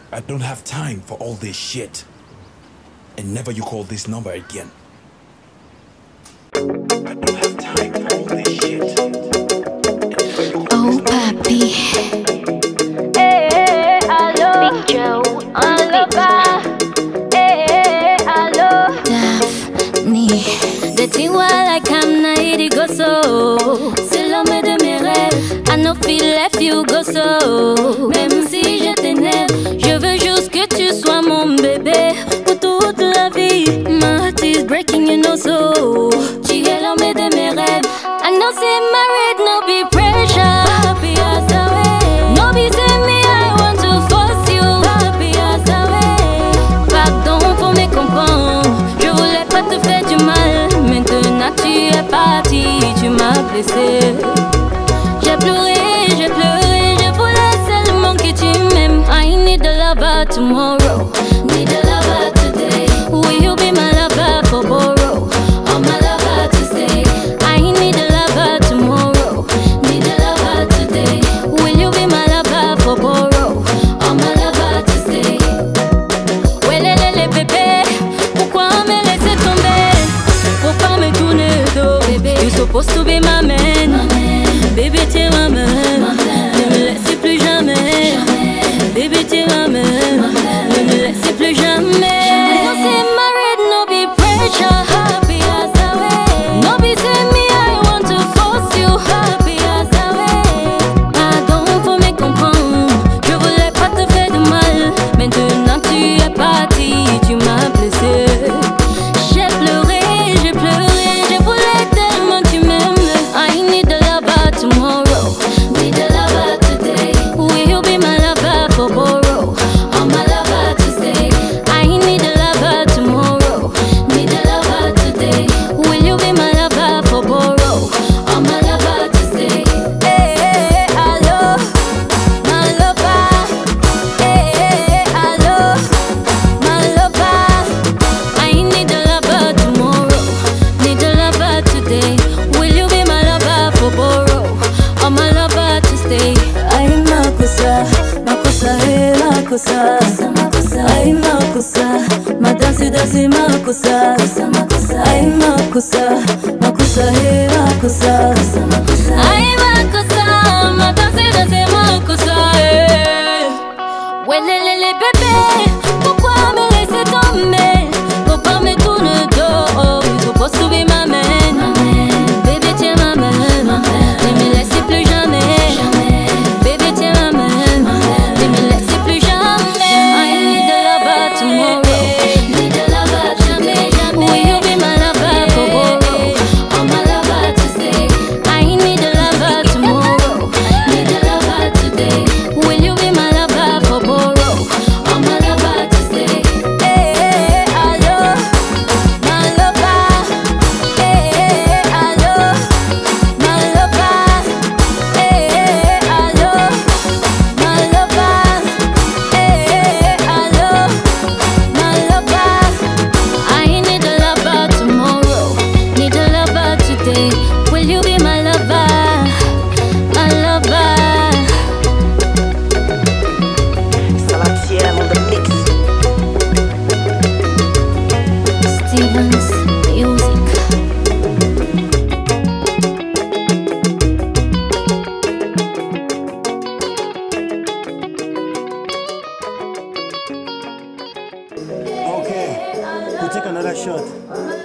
I don't have time for all this shit. And never you call this number again. I don't have time for all this shit. Oh, papi. Hey, allo. Big Joe on the beat. Hey, allo. Daphne. De tiwa like I'm not go so. C'est l'homme de mes rêves. I know feel left you go so. Même si je t'énerve, je veux juste que tu sois mon bébé pour toute la vie. My heart is breaking, you know so. Tu es l'homme de mes rêves. I know say married, no be pressure. Happy as a way. No be say me, I want to force you. Happy as a way. Pardon pour me comprendre. Je voulais pas te faire du mal. Maintenant tu es parti, tu m'as blessé. J'ai pleuré, je voulais seulement que tu m'aimes. I need a lover tomorrow, need a lover today. Will you be my lover for borrow, or my lover to stay? I need a lover tomorrow, need a lover today. Will you be my lover for borrow, or my lover to stay? Welelele bébé, pourquoi me laisser tomber? Pourquoi me tourner le dos? Bébé, you supposed to be my man. Baby, t'es ma main, ne me laisse plus jamais. Baby, t'es ma main, ne me laisse plus jamais. I don't say married, no be pressure. Happy as a way. No be say me, I want to force you. Happy as a way. Pardon, faut me comprendre. Je voulais pas te faire de mal. Maintenant tu es parti, tu m'as blessé. J'ai pleuré, je voulais tellement tu m'aimes. I need a lover tomorrow, need a lover today. Will you be my lover for borrow, or my lover to stay? I need a lover tomorrow, need a lover today. Will you be my lover for borrow, or my lover to stay? Hey, allo, my lover. Hey, allo, my lover. I need a lover tomorrow, need a lover today. Will you be my lover for borrow, or my lover to stay? Ay makosa, makosa makosa, ay makosa, madanse danse makosa, ay makosa, makosa makosa, Ay, makosa, madanse danse makosa. Welelele bébé, pourquoi me laisser tomber? Pourquoi me tourner le dos? You supposed to be my man. Baby, tiens ma main, ne me laisse plus jamais. Baby, tiens ma main, ne me laisse plus jamais. I need a lover tomorrow, need a lover jamais. Will you be my lover for borrow, or my lover to stay? I need a lover tomorrow, need a lover today. Will you be my lover for borrow, or my lover to stay? Hey, allo, my lover. Hey, allo, my lover. Hey, allo, my lover. Hey, allo, my lover. I need a lover tomorrow, need a lover today. Will you be my lover, my lover? Salatiel on the mix. Stevens Music. Okay, we take another shot.